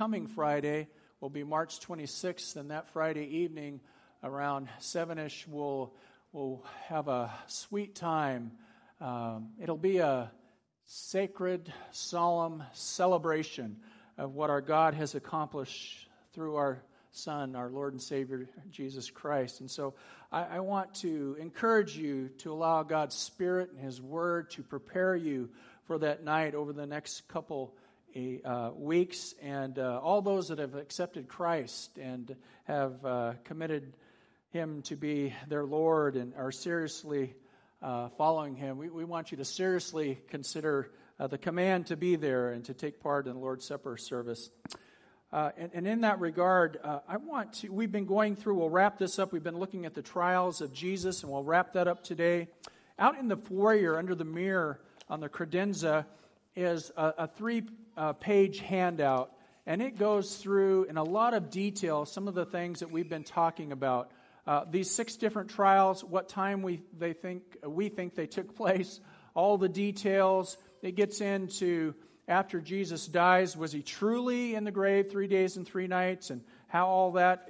coming Friday will be March 26th, and that Friday evening around 7-ish we'll have a sweet time. It'll be a sacred, solemn celebration of what our God has accomplished through our Son, our Lord and Savior, Jesus Christ. And so I want to encourage you to allow God's Spirit and His Word to prepare you for that night over the next couple weeks. And all those that have accepted Christ and have committed Him to be their Lord and are seriously following Him, we want you to seriously consider the command to be there and to take part in the Lord's Supper service. And in that regard, we've been going through, we'll wrap this up, we've been looking at the trials of Jesus, and we'll wrap that up today. Out in the foyer, under the mirror on the credenza, is a 3-page handout, and it goes through in a lot of detail some of the things that we've been talking about. These 6 different trials, what time we think they took place, all the details. It gets into after Jesus dies, was He truly in the grave 3 days and 3 nights, and how all that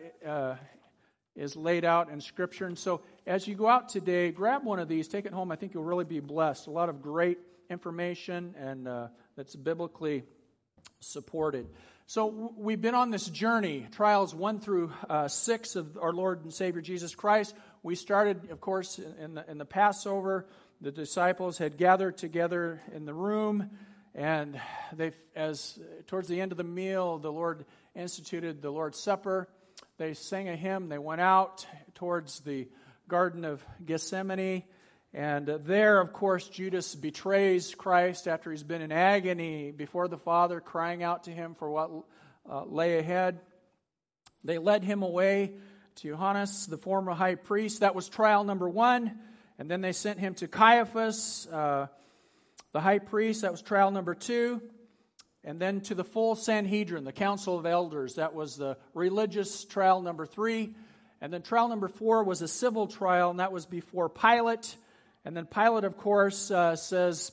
is laid out in Scripture. And so as you go out today, grab one of these, take it home. I think you'll really be blessed. A lot of great information and that's biblically supported. So we've been on this journey, trials 1 through 6 of our Lord and Savior Jesus Christ. We started, of course, in the Passover. The disciples had gathered together in the room, and towards the end of the meal, the Lord instituted the Lord's Supper. They sang a hymn. They went out towards the Garden of Gethsemane. And there, of course, Judas betrays Christ after he's been in agony before the Father, crying out to Him for what lay ahead. They led Him away to Annas, the former high priest. That was trial number 1. And then they sent Him to Caiaphas, the high priest. That was trial number 2. And then to the full Sanhedrin, the council of elders. That was the religious trial number 3. And then trial number 4 was a civil trial, and that was before Pilate. And then Pilate, of course, says,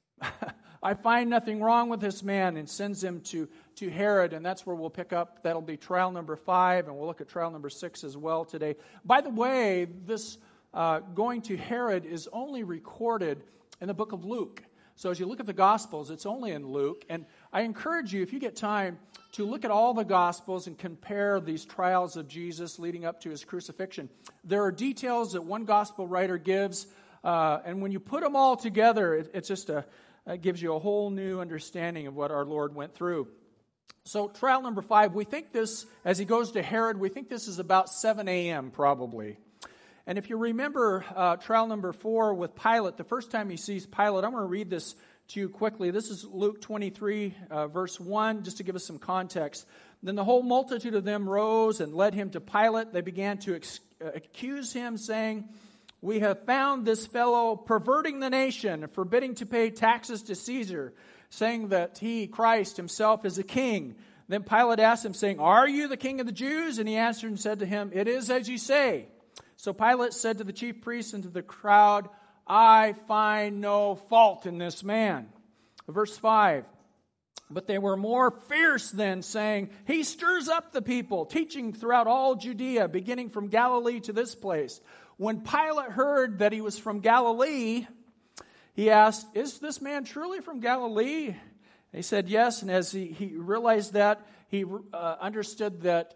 I find nothing wrong with this man, and sends him to Herod. And that's where we'll pick up. That'll be trial number 5, and we'll look at trial number 6 as well today. By the way, this going to Herod is only recorded in the book of Luke. So as you look at the Gospels, it's only in Luke. And I encourage you, if you get time, to look at all the Gospels and compare these trials of Jesus leading up to His crucifixion. There are details that one Gospel writer gives, and when you put them all together, it gives you a whole new understanding of what our Lord went through. So trial number 5, we think this, as He goes to Herod, we think this is about 7 a.m. probably. And if you remember trial number 4 with Pilate, the first time he sees Pilate, I'm going to read this to you quickly. This is Luke 23, verse 1, just to give us some context. Then the whole multitude of them rose and led Him to Pilate. They began to accuse Him, saying, we have found this fellow perverting the nation, forbidding to pay taxes to Caesar, saying that He, Christ Himself, is a king. Then Pilate asked Him, saying, are you the king of the Jews? And He answered and said to him, it is as you say. So Pilate said to the chief priests and to the crowd, I find no fault in this man. Verse 5, but they were more fierce then, saying, he stirs up the people, teaching throughout all Judea, beginning from Galilee to this place. When Pilate heard that He was from Galilee, he asked, is this man truly from Galilee? And he said, yes. And as he realized that, he understood that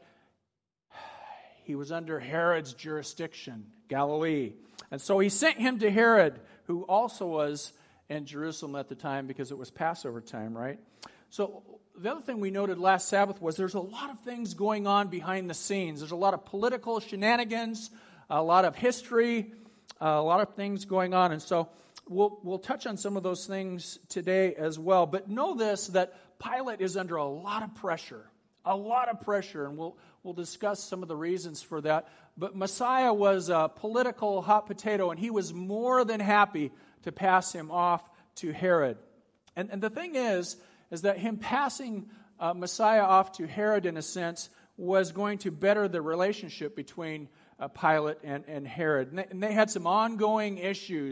he was under Herod's jurisdiction, Galilee. And so he sent him to Herod, who also was in Jerusalem at the time because it was Passover time, right? So the other thing we noted last Sabbath was there's a lot of things going on behind the scenes. There's a lot of political shenanigans, a lot of history, a lot of things going on. And so we'll touch on some of those things today as well. But know this, that Pilate is under a lot of pressure, and we'll discuss some of the reasons for that. But Messiah was a political hot potato, and he was more than happy to pass Him off to Herod. And the thing is that him passing Messiah off to Herod, in a sense, was going to better the relationship between Pilate and Herod. And they had some ongoing issues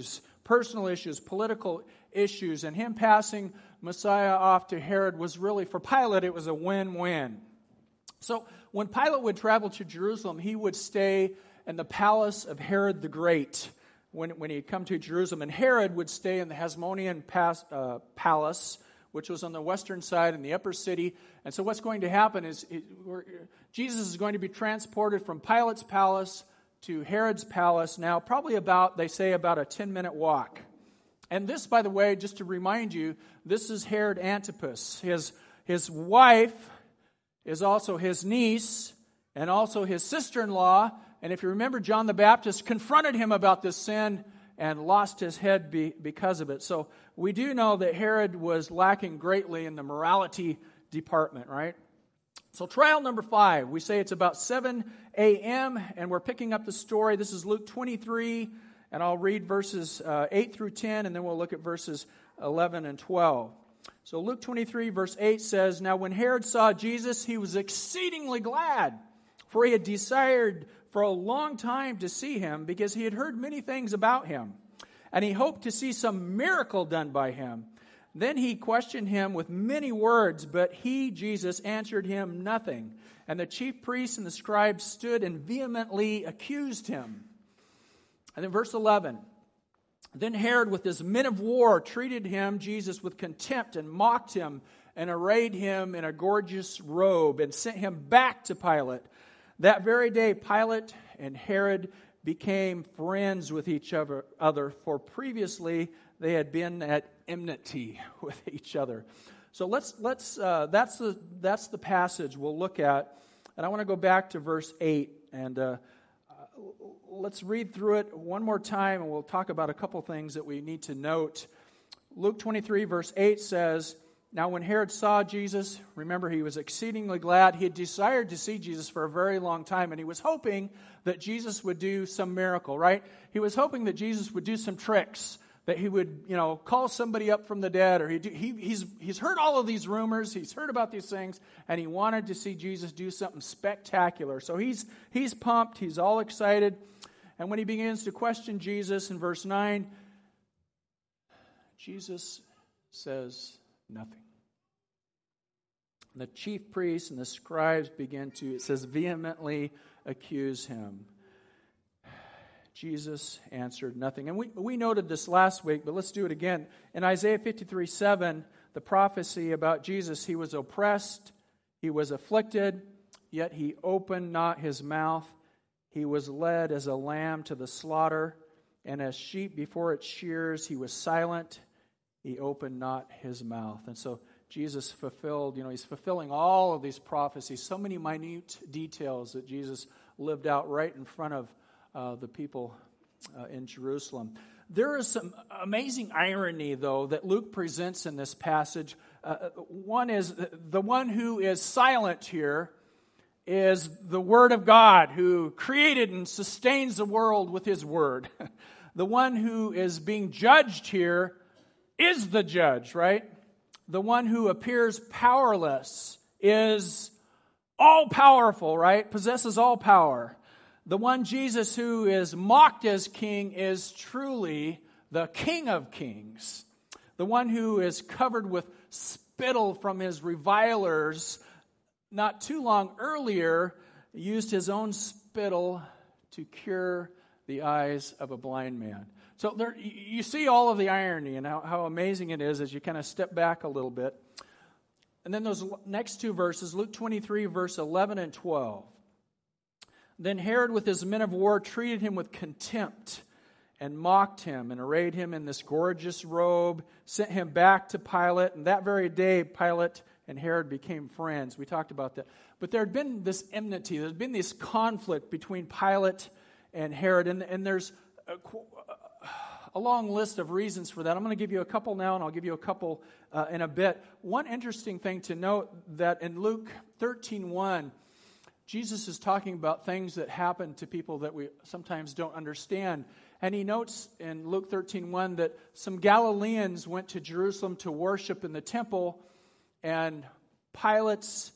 personal issues, political issues, and him passing Messiah off to Herod was really, for Pilate, it was a win-win. So when Pilate would travel to Jerusalem, he would stay in the palace of Herod the Great when he'd come to Jerusalem. And Herod would stay in the Hasmonean Palace, which was on the western side in the upper city. And so what's going to happen is Jesus is going to be transported from Pilate's palace to Herod's palace now, probably they say about a 10-minute walk. And this, by the way, just to remind you, this is Herod Antipas. His wife is also his niece and also his sister-in-law. And if you remember, John the Baptist confronted him about this sin and lost his head because of it. So we do know that Herod was lacking greatly in the morality department, right? So trial number 5, we say it's about 7 a.m., and we're picking up the story. This is Luke 23, and I'll read verses 8 through 10, and then we'll look at verses 11 and 12. So Luke 23, verse 8 says, "Now when Herod saw Jesus, he was exceedingly glad, for he had desired for a long time to see him, because he had heard many things about him, and he hoped to see some miracle done by him. Then he questioned him with many words, but he, Jesus, answered him nothing. And the chief priests and the scribes stood and vehemently accused him." And then verse 11, "Then Herod with his men of war treated him, Jesus, with contempt and mocked him and arrayed him in a gorgeous robe and sent him back to Pilate. That very day, Pilate and Herod became friends with each other, for previously they had been at enmity with each other." So that's the passage we'll look at, and I want to go back to verse 8 and let's read through it one more time, and we'll talk about a couple things that we need to note. Luke 23, verse 8 says, "Now when Herod saw Jesus," remember, he was exceedingly glad. He had desired to see Jesus for a very long time, and he was hoping that Jesus would do some miracle, right? He was hoping that Jesus would do some tricks, that he would, call somebody up from the dead, or he's heard all of these rumors, he's heard about these things, and he wanted to see Jesus do something spectacular. So he's pumped, he's all excited, and when he begins to question Jesus in verse 9, Jesus says nothing. And the chief priests and the scribes begin to, it says, vehemently accuse him. Jesus answered nothing. And we noted this last week, but let's do it again. In Isaiah 53:7, the prophecy about Jesus, he was oppressed, he was afflicted, yet he opened not his mouth. He was led as a lamb to the slaughter, and as sheep before its shears, he was silent. He opened not his mouth. And so Jesus fulfilled, he's fulfilling all of these prophecies, so many minute details that Jesus lived out right in front of the people in Jerusalem. There is some amazing irony, though, that Luke presents in this passage. One is the one who is silent here is the Word of God, who created and sustains the world with His Word. The one who is being judged here is the judge, right? The one who appears powerless is all-powerful, right? Possesses all power. The one, Jesus, who is mocked as king is truly the King of Kings. The one who is covered with spittle from his revilers not too long earlier used his own spittle to cure the eyes of a blind man. So there, you see all of the irony and how amazing it is as you kind of step back a little bit. And then those next two verses, Luke 23, verse 11 and 12. "Then Herod with his men of war treated him with contempt and mocked him and arrayed him in this gorgeous robe, sent him back to Pilate. And that very day, Pilate and Herod became friends." We talked about that. But there had been this enmity. There had been this conflict between Pilate and Herod. And there's a long list of reasons for that. I'm going to give you a couple now, and I'll give you a couple in a bit. One interesting thing to note that in Luke 13:1, Jesus is talking about things that happen to people that we sometimes don't understand. And he notes in Luke 13:1 that some Galileans went to Jerusalem to worship in the temple, and Pilate's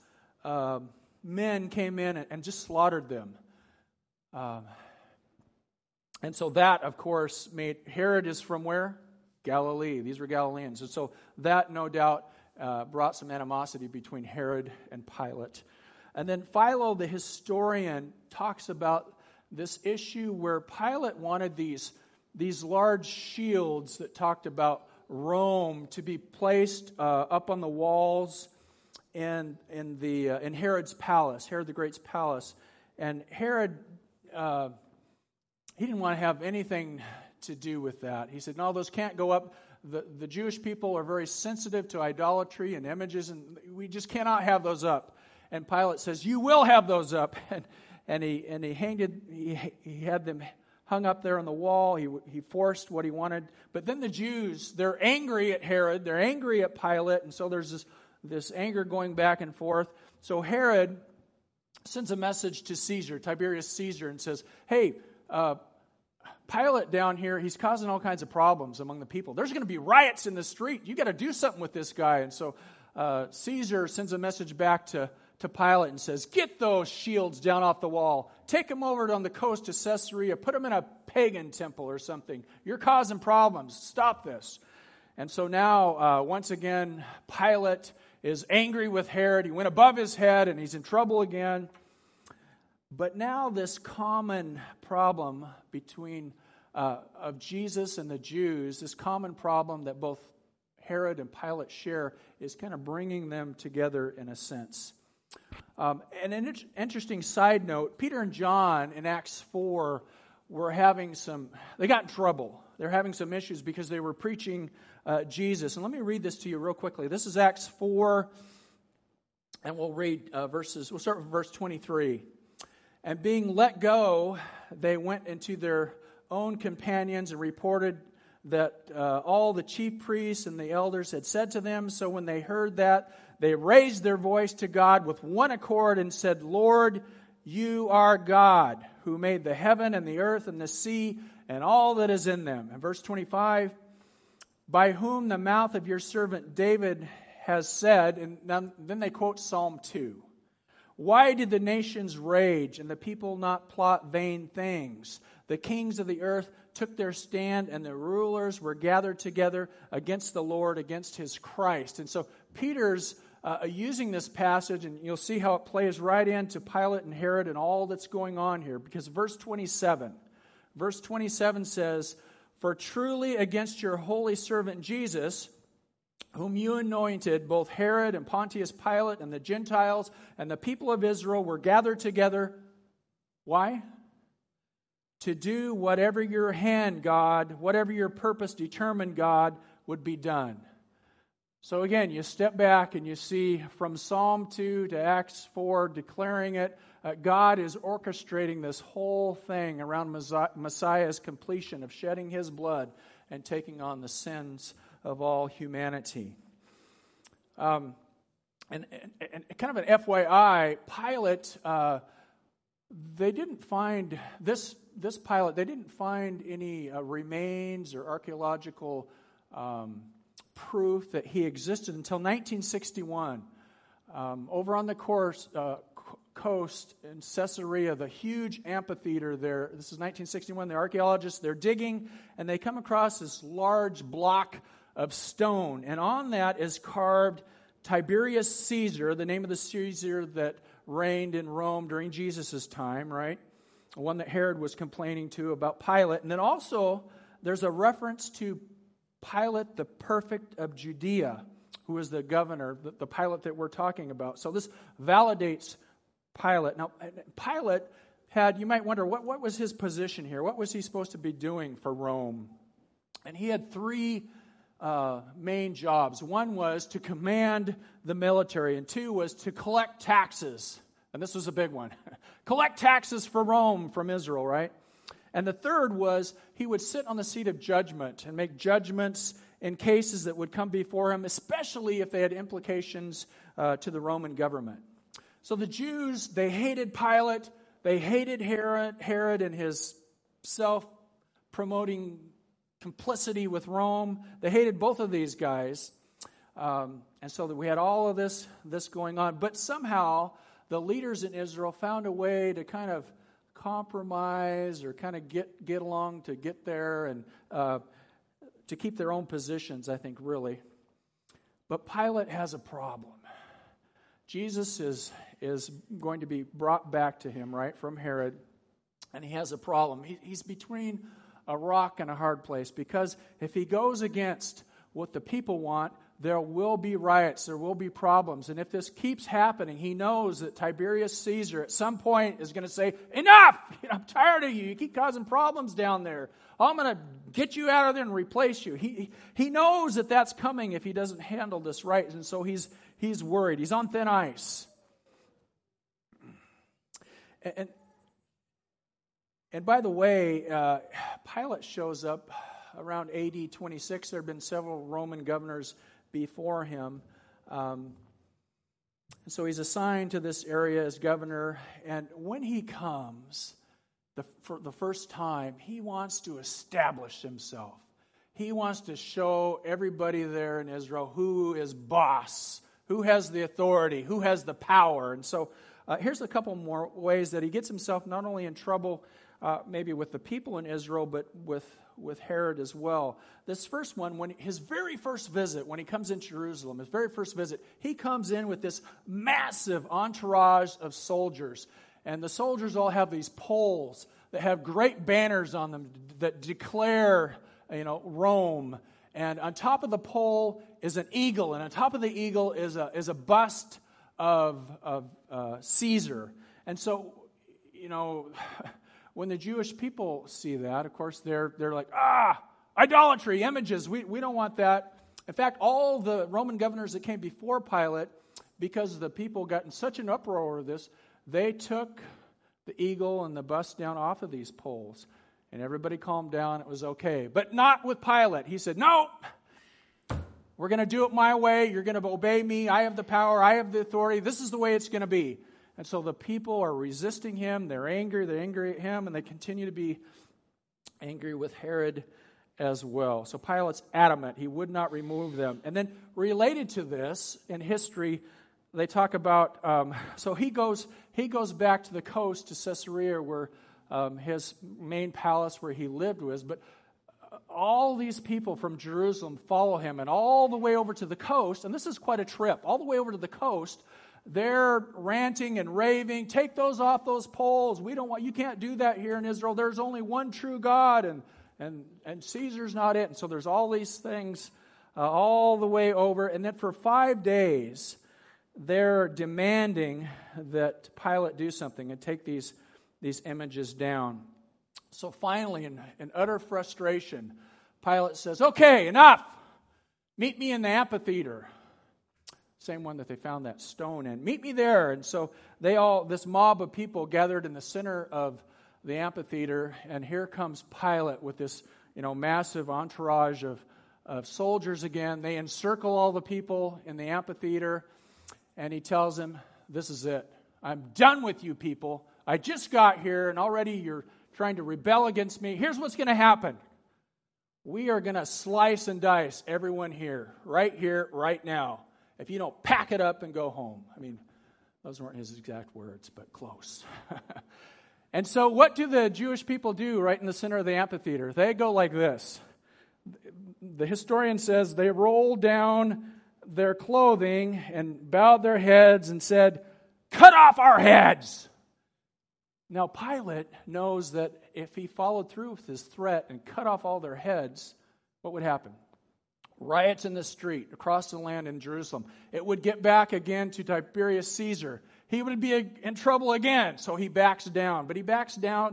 men came in and just slaughtered them. And so that, of course, made Herod is from where? Galilee. These were Galileans. And so that, no doubt, brought some animosity between Herod and Pilate. And then Philo, the historian, talks about this issue where Pilate wanted these large shields that talked about Rome to be placed up on the walls in Herod's palace, Herod the Great's palace. And Herod, he didn't want to have anything to do with that. He said, no, those can't go up. The Jewish people are very sensitive to idolatry and images, and we just cannot have those up. And Pilate says, you will have those up. And he had them hung up there on the wall. He forced what he wanted. But then the Jews, they're angry at Herod. They're angry at Pilate. And so there's this anger going back and forth. So Herod sends a message to Caesar, Tiberius Caesar, and says, hey, Pilate down here, he's causing all kinds of problems among the people. There's going to be riots in the street. You got to do something with this guy. And so Caesar sends a message back to Pilate and says, get those shields down off the wall. Take them over on the coast to Caesarea. Put them in a pagan temple or something. You're causing problems. Stop this. And so now, once again, Pilate is angry with Herod. He went above his head and he's in trouble again. But now this common problem between of Jesus and the Jews, this common problem that both Herod and Pilate share, is kind of bringing them together in a sense. And an interesting side note, Peter and John in Acts 4 they got in trouble. They're having some issues because they were preaching Jesus. And let me read this to you real quickly. This is Acts 4, and we'll start with verse 23. And being let go, they went into their own companions and reported that all the chief priests and the elders had said to them. So when they heard that, they raised their voice to God with one accord and said, Lord, you are God, who made the heaven and the earth and the sea and all that is in them. And verse 25, by whom the mouth of your servant David has said, and then they quote Psalm 2. Why did the nations rage and the people not plot vain things? The kings of the earth took their stand, and the rulers were gathered together against the Lord, against his Christ. And so Peter's using this passage, and you'll see how it plays right into Pilate and Herod and all that's going on here. Because verse 27 says, for truly against your holy servant Jesus, whom you anointed, both Herod and Pontius Pilate and the Gentiles and the people of Israel were gathered together. Why? To do whatever your hand, God, whatever your purpose determined, God, would be done. So again, you step back and you see from Psalm 2 to Acts 4 declaring it, God is orchestrating this whole thing around Messiah's completion of shedding his blood and taking on the sins of all humanity. And kind of an FYI, Pilate, they didn't find this Pilate. They didn't find any remains or archaeological proof that he existed until 1961. Over on the coast in Caesarea, the huge amphitheater there. This is 1961. The archaeologists, they're digging, and they come across this large block of stone. And on that is carved Tiberius Caesar, the name of the Caesar that reigned in Rome during Jesus' time, right? The one that Herod was complaining to about Pilate. And then also, there's a reference to Pilate the Perfect of Judea, who was the governor, the Pilate that we're talking about. So this validates Pilate. Now, Pilate had, you might wonder, what was his position here? What was he supposed to be doing for Rome? And he had three main jobs. One was to command the military, and two was to collect taxes. And this was a big one. Collect taxes for Rome from Israel, right? And the third was he would sit on the seat of judgment and make judgments in cases that would come before him, especially if they had implications to the Roman government. So the Jews, they hated Pilate. They hated Herod and his self-promoting complicity with Rome. They hated both of these guys. And so we had all of this going on. But somehow the leaders in Israel found a way to kind of compromise or kind of get along to get there and to keep their own positions, I think, really. But Pilate has a problem. Jesus is going to be brought back to him, right, from Herod, and he has a problem. He's between a rock and a hard place, because if he goes against what the people want, there will be riots, there will be problems. And if this keeps happening, he knows that Tiberius Caesar at some point is going to say, enough! I'm tired of you. You keep causing problems down there. I'm going to get you out of there and replace you. He knows that that's coming if he doesn't handle this right. And so he's worried. He's on thin ice. And by the way, Pilate shows up around AD 26. There have been several Roman governors before him. And so he's assigned to this area as governor. And when he comes, for the first time, he wants to establish himself. He wants to show everybody there in Israel who is boss, who has the authority, who has the power. And so here's a couple more ways that he gets himself not only in trouble maybe with the people in Israel, but with Herod as well. This first one, when his very first visit, when he comes into Jerusalem, his very first visit, he comes in with this massive entourage of soldiers. And the soldiers all have these poles that have great banners on them that declare, Rome. And on top of the pole is an eagle, and on top of the eagle is a bust of Caesar. And so, when the Jewish people see that, of course, they're like, idolatry, images, we don't want that. In fact, all the Roman governors that came before Pilate, because the people got in such an uproar over this, they took the eagle and the bust down off of these poles. And everybody calmed down. It was okay. But not with Pilate. He said, no, we're going to do it my way. You're going to obey me. I have the power. I have the authority. This is the way it's going to be. And so the people are resisting him. They're angry at him, and they continue to be angry with Herod as well. So Pilate's adamant. He would not remove them. And then related to this in history, they talk about, so he goes back to the coast to Caesarea, where his main palace where he lived was. But all these people from Jerusalem follow him, and all the way over to the coast, and this is quite a trip, all the way over to the coast, they're ranting and raving, take those off those poles. You can't do that here in Israel. There's only one true God, and Caesar's not it. And so there's all these things all the way over. And then for 5 days, they're demanding that Pilate do something and take these images down. So finally, in utter frustration, Pilate says, okay, enough. Meet me in the amphitheater. Same one that they found that stone in. Meet me there. And so this mob of people gathered in the center of the amphitheater, and here comes Pilate with this, massive entourage of soldiers again. They encircle all the people in the amphitheater, and he tells them, this is it. I'm done with you people. I just got here, and already you're trying to rebel against me. Here's what's going to happen. We are going to slice and dice everyone here, right now. If you don't pack it up and go home. I mean, those weren't his exact words, but close. And so what do the Jewish people do right in the center of the amphitheater? They go like this. The historian says they rolled down their clothing and bowed their heads and said, cut off our heads. Now Pilate knows that if he followed through with his threat and cut off all their heads, what would happen? Riots in the street, across the land in Jerusalem. It would get back again to Tiberius Caesar. He would be in trouble again, so he backs down. But he backs down,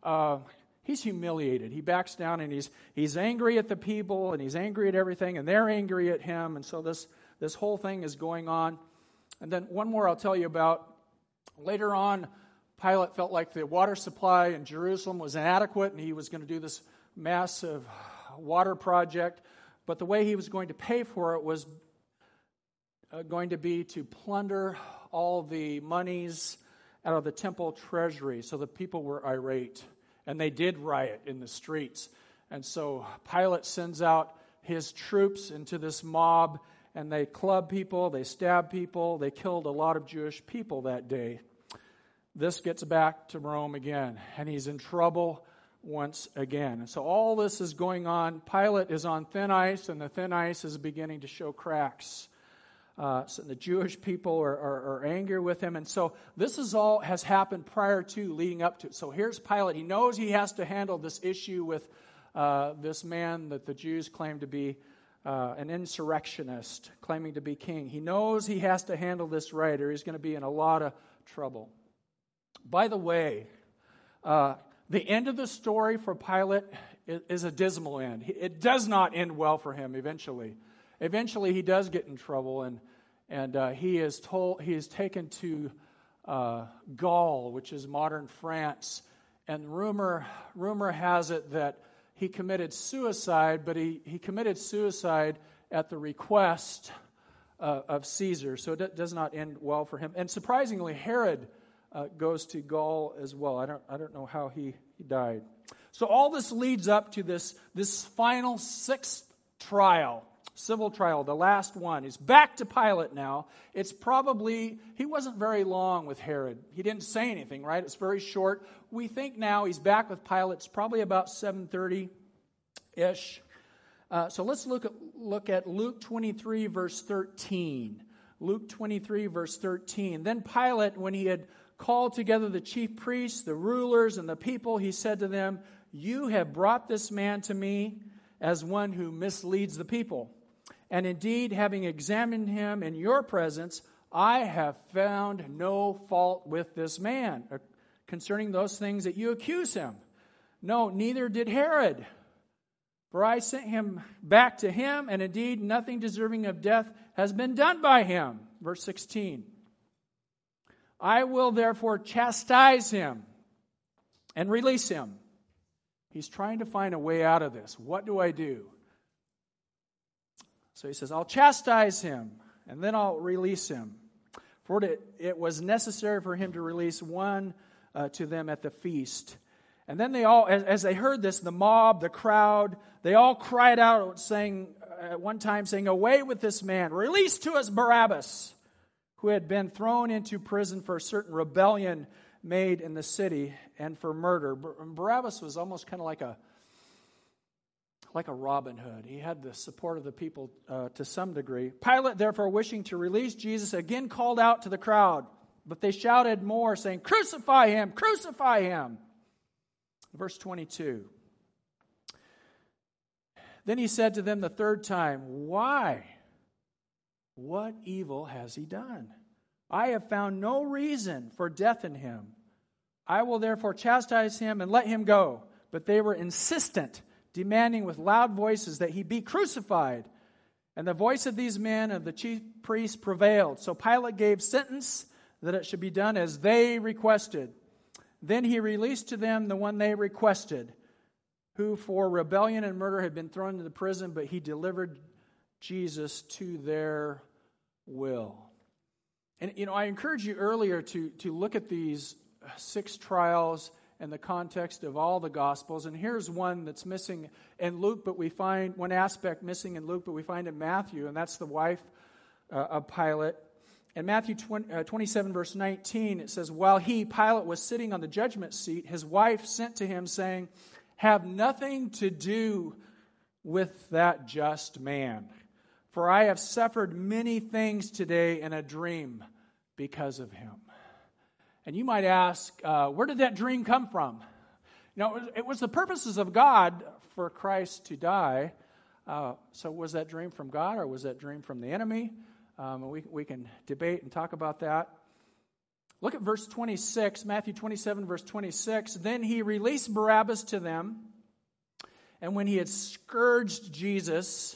he's humiliated. He backs down, and he's angry at the people, and he's angry at everything, and they're angry at him. And so this whole thing is going on. And then one more I'll tell you about. Later on, Pilate felt like the water supply in Jerusalem was inadequate, and he was going to do this massive water project. But the way he was going to pay for it was going to be to plunder all the monies out of the temple treasury. So the people were irate, and they did riot in the streets. And so Pilate sends out his troops into this mob, and they club people, they stab people, they killed a lot of Jewish people that day. this gets back to Rome again, and he's in trouble once again. And so all this is going on. Pilate is on thin ice, and the thin ice is beginning to show cracks. So the Jewish people are angry with him. And so this is all has happened prior to, leading up to. So here's Pilate. He knows he has to handle this issue with this man that the Jews claim to be an insurrectionist, claiming to be king. He knows he has to handle this right, or he's going to be in a lot of trouble. By the way, the end of the story for Pilate is a dismal end. It does not end well for him eventually. Eventually, he does get in trouble, and he is taken to Gaul, which is modern France. And rumor has it that he committed suicide, but he committed suicide at the request of Caesar. So it does not end well for him. And surprisingly, Herod goes to Gaul as well. I don't know how he died. So all this leads up to this final sixth trial. Civil trial, the last one. He's back to Pilate now. It's probably, he wasn't very long with Herod. He didn't say anything, right? It's very short. We think now he's back with Pilate. It's probably about 7:30-ish. So let's look at Luke 23, verse 13. Luke 23, verse 13. Then Pilate, when he had called together the chief priests, the rulers, and the people, he said to them, "You have brought this man to me as one who misleads the people. And indeed, having examined him in your presence, I have found no fault with this man concerning those things that you accuse him. No, neither did Herod. For I sent him back to him, and indeed nothing deserving of death has been done by him." Verse 16. "I will therefore chastise him and release him." He's trying to find a way out of this. What do I do? So he says, "I'll chastise him, and then I'll release him. For it was necessary for him to release one to them at the feast." And then they all, as they heard this, the mob, the crowd, they all cried out, saying at one time, saying, "Away with this man! Release to us Barabbas, who had been thrown into prison for a certain rebellion made in the city and for murder." Barabbas was almost kind of like a Robin Hood. He had the support of the people to some degree. Pilate, therefore, wishing to release Jesus, again called out to the crowd. But they shouted more, saying, "Crucify him! Crucify him!" Verse 22. Then he said to them the third time, "Why? What evil has he done? I have found no reason for death in him. I will therefore chastise him and let him go." But they were insistent, demanding with loud voices that he be crucified. And the voice of these men of the chief priests prevailed. So Pilate gave sentence that it should be done as they requested. Then he released to them the one they requested, who for rebellion and murder had been thrown into prison, but he delivered Jesus to their will. And, I encouraged you earlier to look at these 6 trials in the context of all the Gospels. And here's one that's missing in Luke, but we find one aspect missing in Luke, but we find in Matthew, and that's the wife of Pilate. In Matthew 27, verse 19, it says, "While he, Pilate, was sitting on the judgment seat, his wife sent to him, saying, 'Have nothing to do with that just man. For I have suffered many things today in a dream because of him.'" And you might ask, where did that dream come from? It was the purposes of God for Christ to die. So was that dream from God, or was that dream from the enemy? We can debate and talk about that. Look at verse 26, Matthew 27, verse 26. "Then he released Barabbas to them, and when he had scourged Jesus,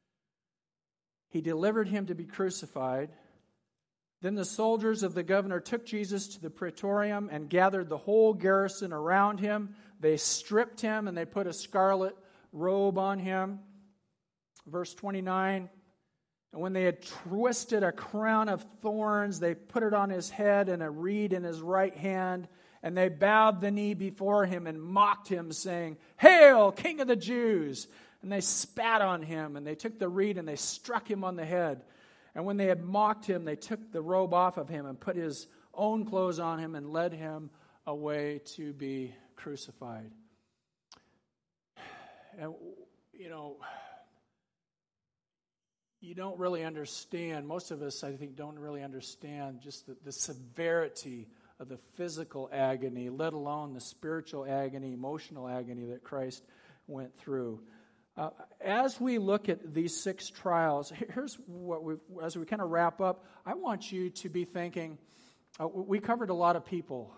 he delivered him to be crucified. Then the soldiers of the governor took Jesus to the praetorium and gathered the whole garrison around him. They stripped him and they put a scarlet robe on him." Verse 29, "And when they had twisted a crown of thorns, they put it on his head and a reed in his right hand. And they bowed the knee before him and mocked him, saying, 'Hail, King of the Jews!' And they spat on him, and they took the reed and they struck him on the head. And when they had mocked him, they took the robe off of him and put his own clothes on him and led him away to be crucified. And, you don't really understand, most of us, I think, don't really understand just the severity of the physical agony, let alone the spiritual agony, emotional agony that Christ went through. As we look at these 6 trials, here's what as we kind of wrap up, I want you to be thinking, we covered a lot of people,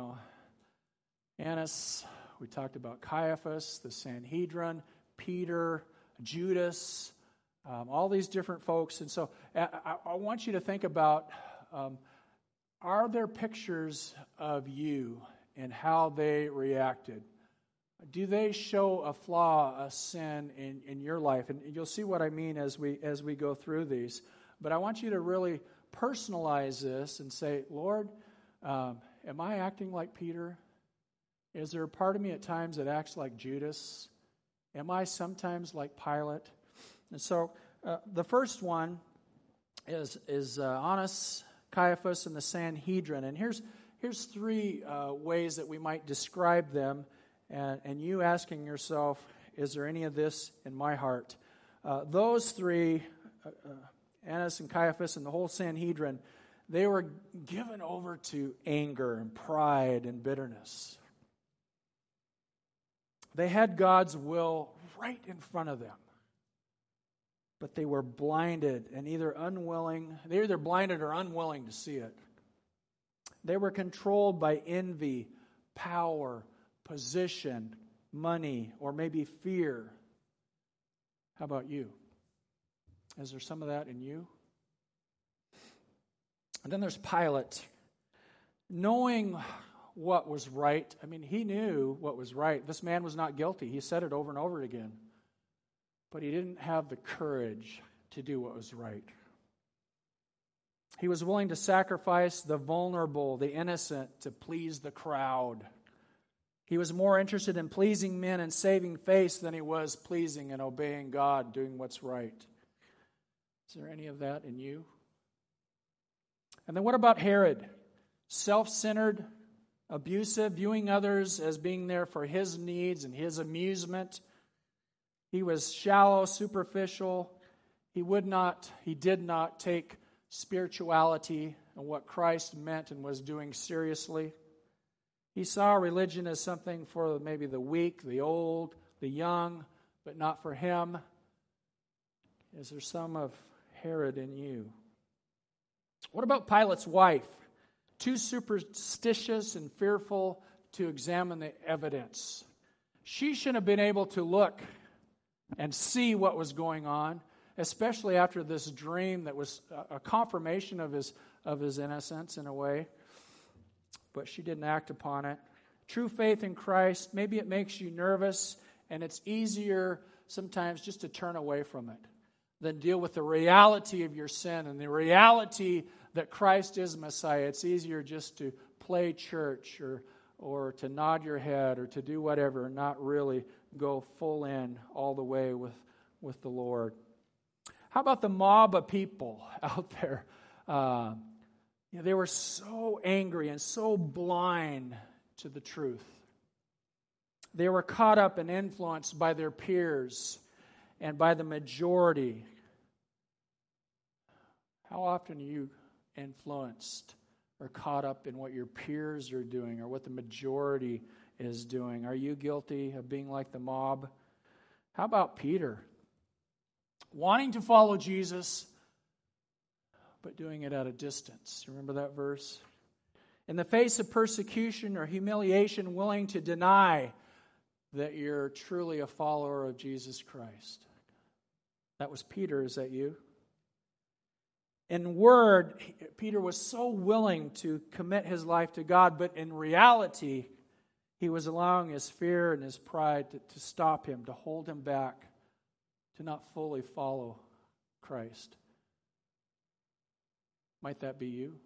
Annas, we talked about Caiaphas, the Sanhedrin, Peter, Judas, all these different folks. And so I want you to think about, are there pictures of you and how they reacted? Do they show a flaw, a sin in your life? And you'll see what I mean as we go through these. But I want you to really personalize this and say, Lord, am I acting like Peter? Is there a part of me at times that acts like Judas? Am I sometimes like Pilate? And so the first one is Annas, Caiaphas, and the Sanhedrin. And here's 3 ways that we might describe them. And you asking yourself, is there any of this in my heart? Those 3, Annas and Caiaphas and the whole Sanhedrin, they were given over to anger and pride and bitterness. They had God's will right in front of them. But they were blinded and either blinded or unwilling to see it. They were controlled by envy, power, position, money, or maybe fear. How about you? Is there some of that in you? And then there's Pilate. Knowing what was right, he knew what was right. This man was not guilty. He said it over and over again. But he didn't have the courage to do what was right. He was willing to sacrifice the vulnerable, the innocent, to please the crowd. He was more interested in pleasing men and saving face than he was pleasing and obeying God, doing what's right. Is there any of that in you? And then what about Herod? Self-centered, abusive, viewing others as being there for his needs and his amusement. He was shallow, superficial. He did not take spirituality and what Christ meant and was doing seriously. He saw religion as something for maybe the weak, the old, the young, but not for him. Is there some of Herod in you? What about Pilate's wife? Too superstitious and fearful to examine the evidence. She should have been able to look and see what was going on, especially after this dream that was a confirmation of his innocence in a way. But she didn't act upon it. True faith in Christ, maybe it makes you nervous, and it's easier sometimes just to turn away from it than deal with the reality of your sin and the reality that Christ is Messiah. It's easier just to play church or to nod your head or to do whatever and not really go full in all the way with the Lord. How about the mob of people out there? They were so angry and so blind to the truth. They were caught up and influenced by their peers and by the majority. How often are you influenced or caught up in what your peers are doing or what the majority is doing? Are you guilty of being like the mob? How about Peter? Wanting to follow Jesus, but doing it at a distance. Remember that verse? In the face of persecution or humiliation, willing to deny that you're truly a follower of Jesus Christ. That was Peter. Is that you? In word, Peter was so willing to commit his life to God, but in reality, he was allowing his fear and his pride to stop him, to hold him back, to not fully follow Christ. Might that be you?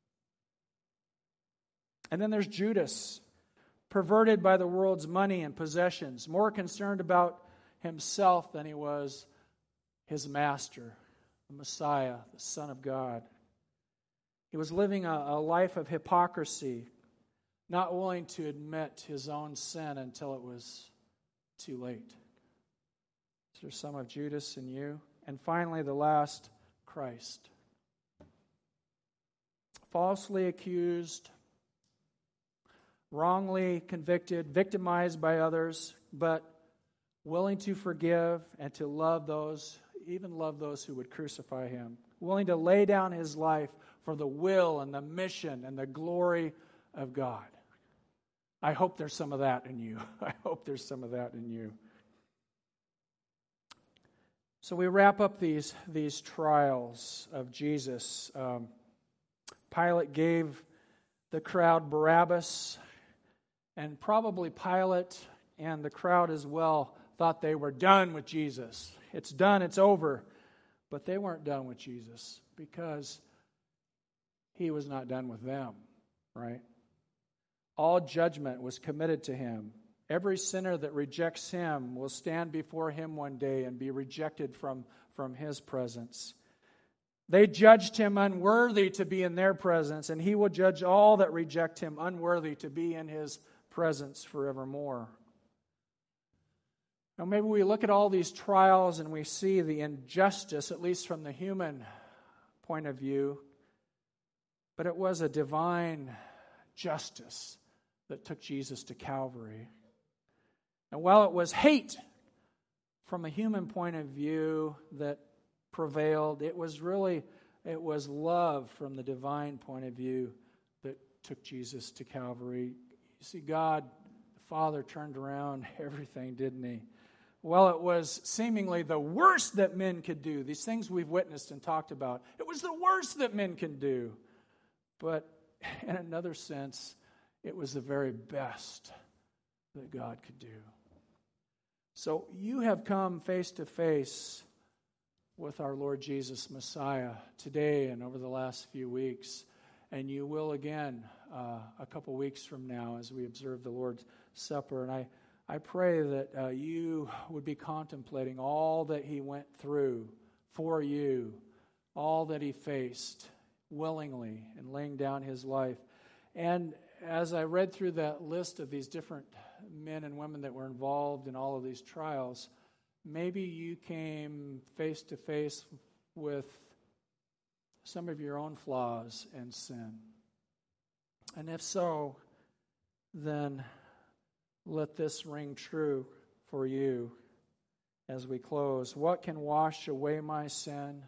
And then there's Judas, perverted by the world's money and possessions, more concerned about himself than he was his master, the Messiah, the Son of God. He was living a life of hypocrisy, not willing to admit his own sin until it was too late. Is there some of Judas in you? And finally, the last, Christ. Falsely accused, wrongly convicted, victimized by others, but willing to forgive and to love those, even love those who would crucify him. Willing to lay down his life for the will and the mission and the glory of God. I hope there's some of that in you. I hope there's some of that in you. So we wrap up these trials of Jesus. Pilate gave the crowd Barabbas, and probably Pilate and the crowd as well thought they were done with Jesus. It's done, it's over. But they weren't done with Jesus because he was not done with them, right? All judgment was committed to him. Every sinner that rejects him will stand before him one day and be rejected from his presence. They judged him unworthy to be in their presence, and he will judge all that reject him unworthy to be in his presence forevermore. Now, maybe we look at all these trials and we see the injustice, at least from the human point of view, but it was a divine justice that took Jesus to Calvary. And while it was hate from a human point of view that prevailed, it was love from the divine point of view that took Jesus to Calvary. You see, God, the Father, turned around everything, didn't he? Well, it was seemingly the worst that men could do. These things we've witnessed and talked about. It was the worst that men can do. But in another sense, it was the very best that God could do. So you have come face to face with our Lord Jesus Messiah today and over the last few weeks. And you will again a couple weeks from now as we observe the Lord's Supper. And I pray that you would be contemplating all that he went through for you, all that he faced willingly in laying down his life. And as I read through that list of these different men and women that were involved in all of these trials, maybe you came face to face with some of your own flaws and sin. And if so, then let this ring true for you as we close. What can wash away my sin?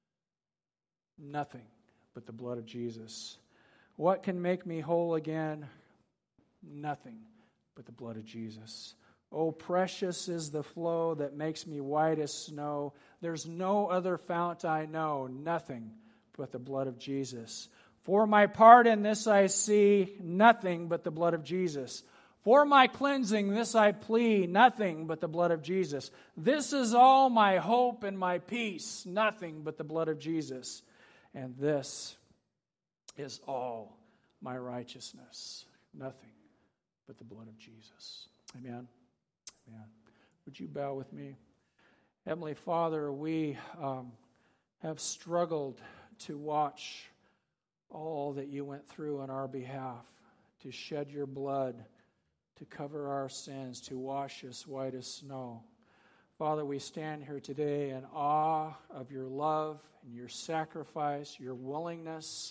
Nothing but the blood of Jesus. What can make me whole again? Nothing but the blood of Jesus. Oh, precious is the flow that makes me white as snow. There's no other fount I know, nothing but the blood of Jesus. For my part in this I see, nothing but the blood of Jesus. For my cleansing, this I plead, nothing but the blood of Jesus. This is all my hope and my peace, nothing but the blood of Jesus. And this is all my righteousness, nothing but the blood of Jesus. Amen. Amen. Would you bow with me? Heavenly Father, we have struggled to watch all that you went through on our behalf, to shed your blood, to cover our sins, to wash us white as snow. Father, we stand here today in awe of your love and your sacrifice, your willingness.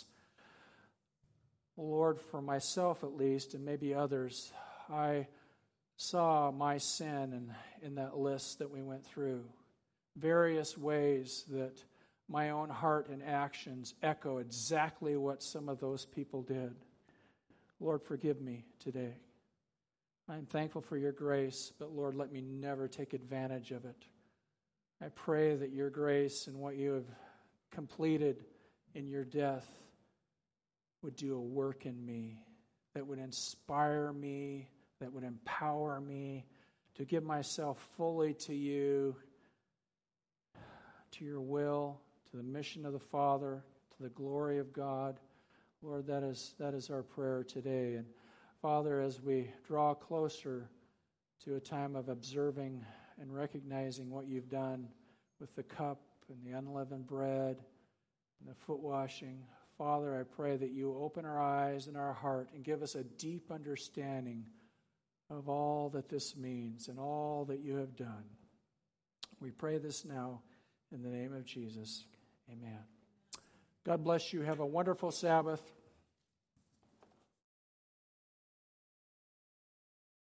Lord, for myself at least, and maybe others, I saw my sin in that list that we went through. Various ways that my own heart and actions echo exactly what some of those people did. Lord, forgive me today. I'm thankful for your grace, but Lord, let me never take advantage of it. I pray that your grace and what you have completed in your death would do a work in me that would inspire me, that would empower me to give myself fully to you, to your will, to the mission of the Father, to the glory of God. Lord, that is our prayer today. And Father, as we draw closer to a time of observing and recognizing what you've done with the cup and the unleavened bread and the foot washing, Father, I pray that you open our eyes and our heart and give us a deep understanding of all that this means and all that you have done. We pray this now in the name of Jesus. Amen. God bless you. Have a wonderful Sabbath.